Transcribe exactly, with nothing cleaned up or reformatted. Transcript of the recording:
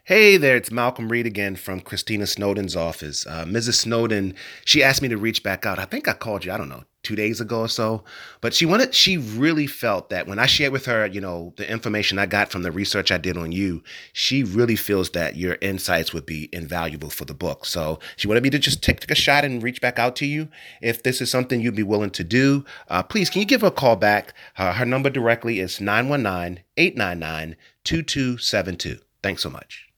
Hey there, it's Malcolm Reed again from Christina Snowden's office. Uh, Missus Snowden, she asked me to reach back out. I think I called you, I don't know, two days ago or so. But she wanted, she really felt that when I shared with her, you know, the information I got from the research I did on you, she really feels that your insights would be invaluable for the book. So she wanted me to just take, take a shot and reach back out to you. If this is something you'd be willing to do, uh, please, can you give her a call back? Uh, her number directly is nine one nine, eight nine nine, two two seven two. Thanks so much.